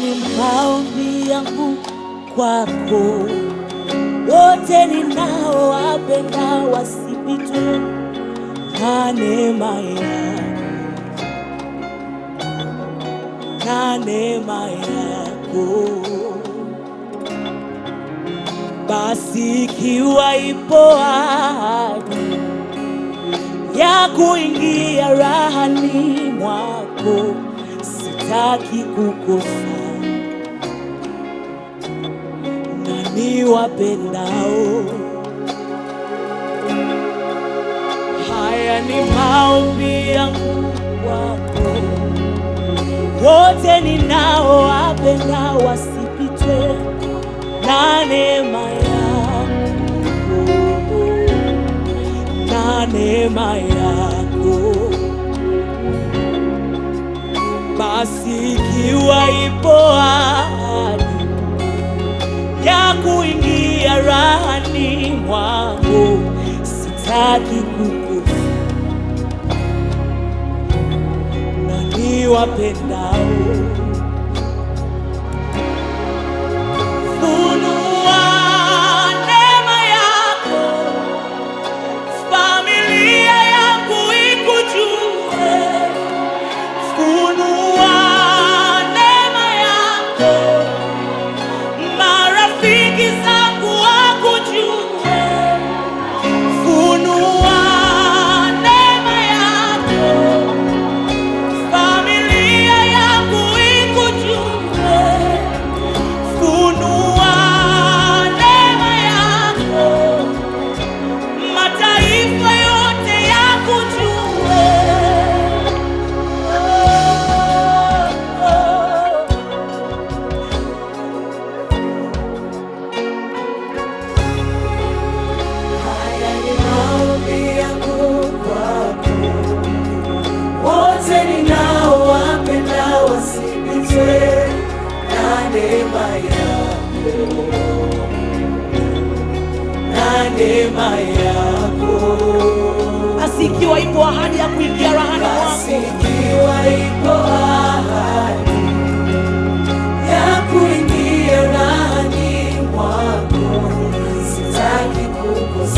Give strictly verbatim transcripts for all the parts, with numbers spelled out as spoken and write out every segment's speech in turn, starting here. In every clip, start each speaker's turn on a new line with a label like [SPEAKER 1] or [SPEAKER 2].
[SPEAKER 1] ni maombi yangu kwako, wote ninaowapenda wasipitwe na neema yako, na neema yako. Basi ikiwa ipo ahadi ya kuingia rahani mwako, sitaki kukosa. Na niwapendao, haya ni maombi yangu kwako, wote ninaowapenda wasipitwe na neema yako, na neema yako. Basi ikiwa ipo ahadi ya kuingia rahani mwangu, sitaki kukosa. Na niwapendao, neema yako. Basi ikiwa ipo ahadi ya kuingia rahani mwako, basi ikiwa ipo ahadi ya kuingia rahani mwako, sitaki kukosa.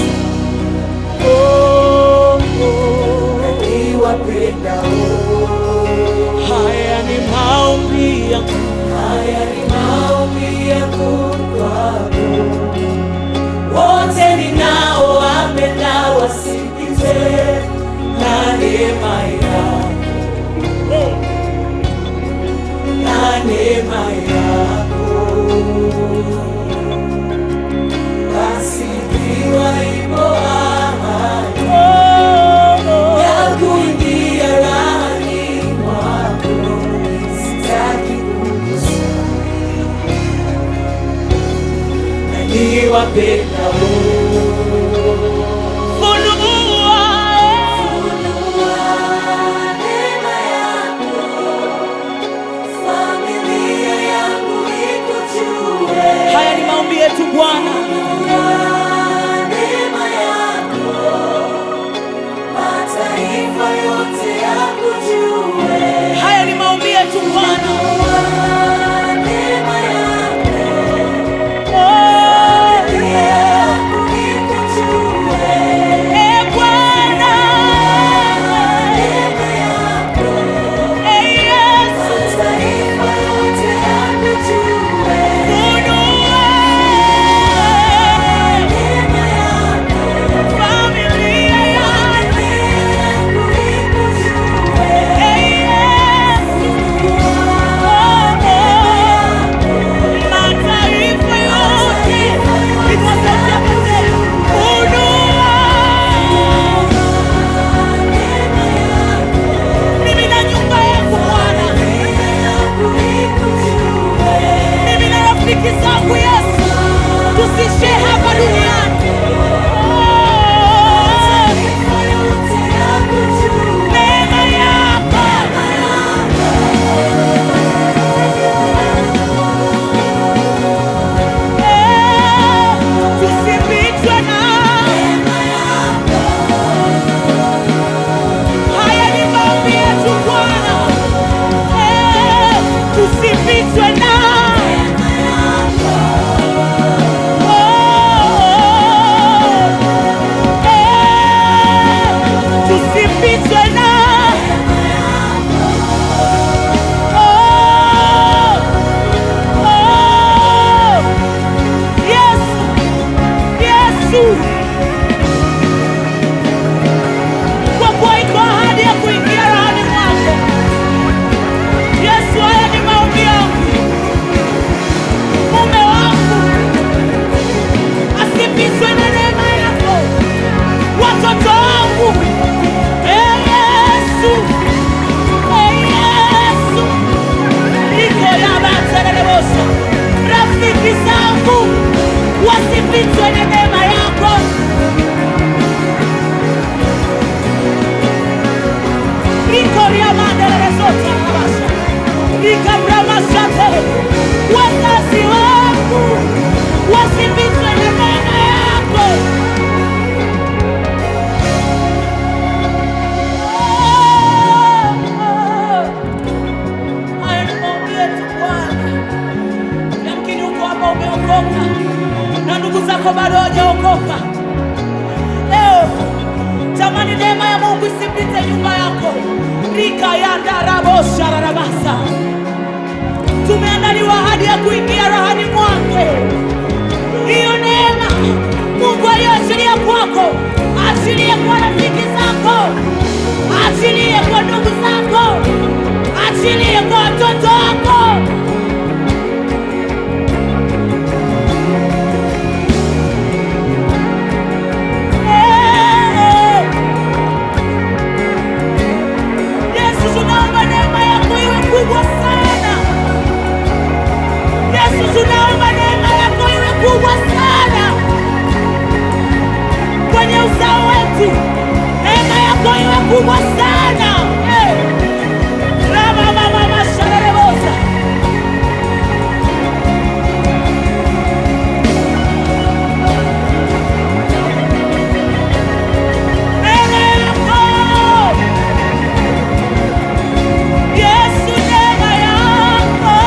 [SPEAKER 1] Oh, oh, na niwapendao, haya ni maombi yangu, haya ni maombi yangu kwako, wote ninaowapenda wasipitwe na neema yako, na neema yako. Basi ikiwa ipo ahadi ya kuingia rahani mwako, sitaki kukosa. Na niwapendao, familia
[SPEAKER 2] wasipitwe na wasipitwe na neema yako. Ikoria mandele zote abasha. Ikabrama shate. Wazazi wangu wasipitwe na neema yako. Haya ni maombi yetu Bwana. Yamkini uko hapa umeokoka na ndugu zako bado hawajaokoka. Leo tamani neema ya Mungu isipite nyumba yako. Rika ya ndarabosha rarabasa. Tumeandaliwa ahadi ya kuingia rahani mwake. Hiyo neema Mungu aliyoachilia kwako, achilie kwa rafiki zako, achilie kwa ndugu zako, achilie kwa watoto wako. Tunaomba neema yako iwe kubwa sana kwenye uzao wetu. Neema yako iwe kubwa sana. Hey. Rama mama masharebosa. Neema yako. Yesu neema yako.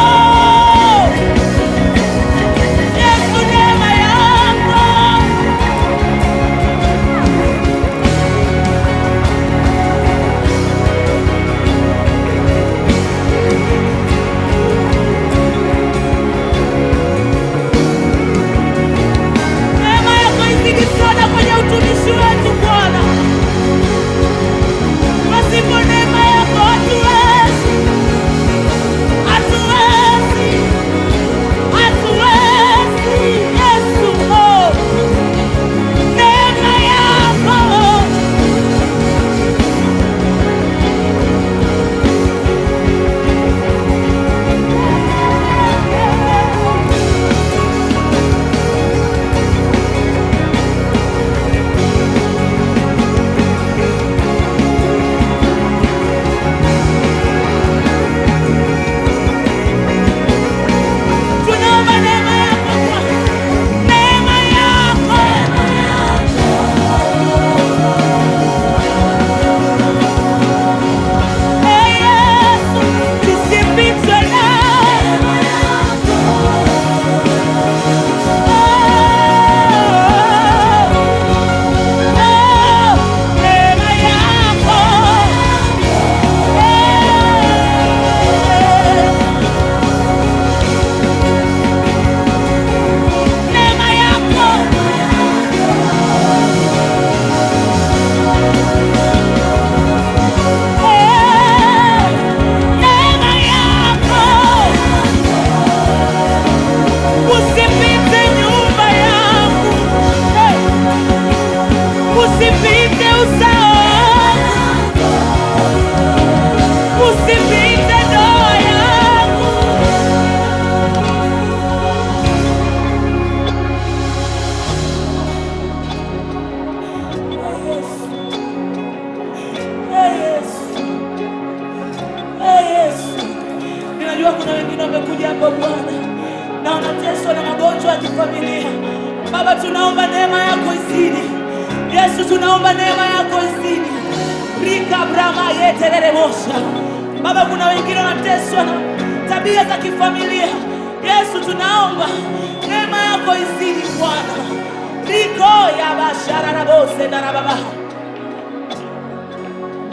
[SPEAKER 2] Baba, tunaomba neema yako izidi. Yesu, tunaomba neema yako izidi. Rika brama yeterere mosha. Baba, kuna wengine wanateswa na tabia za kifamilia. Yesu, tunaomba neema yako izidi Bwana. Riko ya bashara na bose na baba.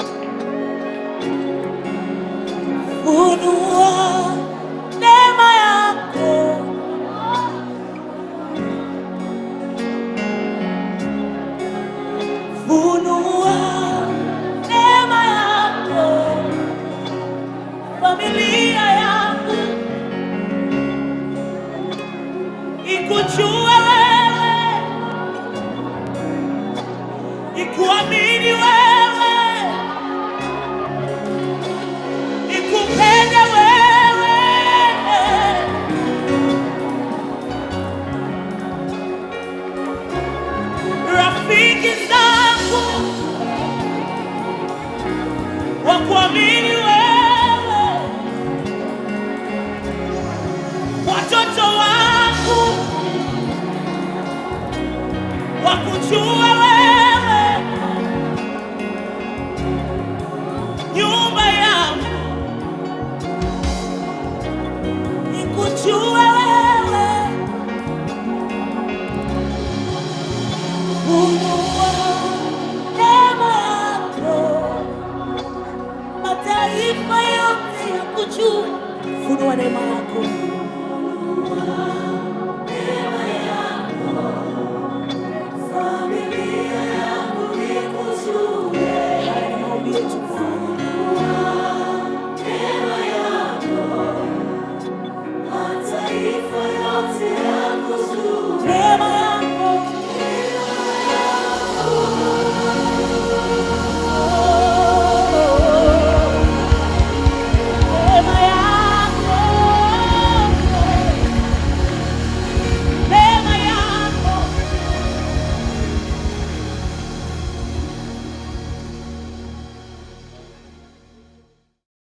[SPEAKER 2] kuamini wewe, nikupende wewe, rafiki zangu wa kuamini wewe, watoto wangu wa kujua wewe, nyumba yangu nikujua wewe, funua neema yako, mataifa yote yakujue, funua neema yako.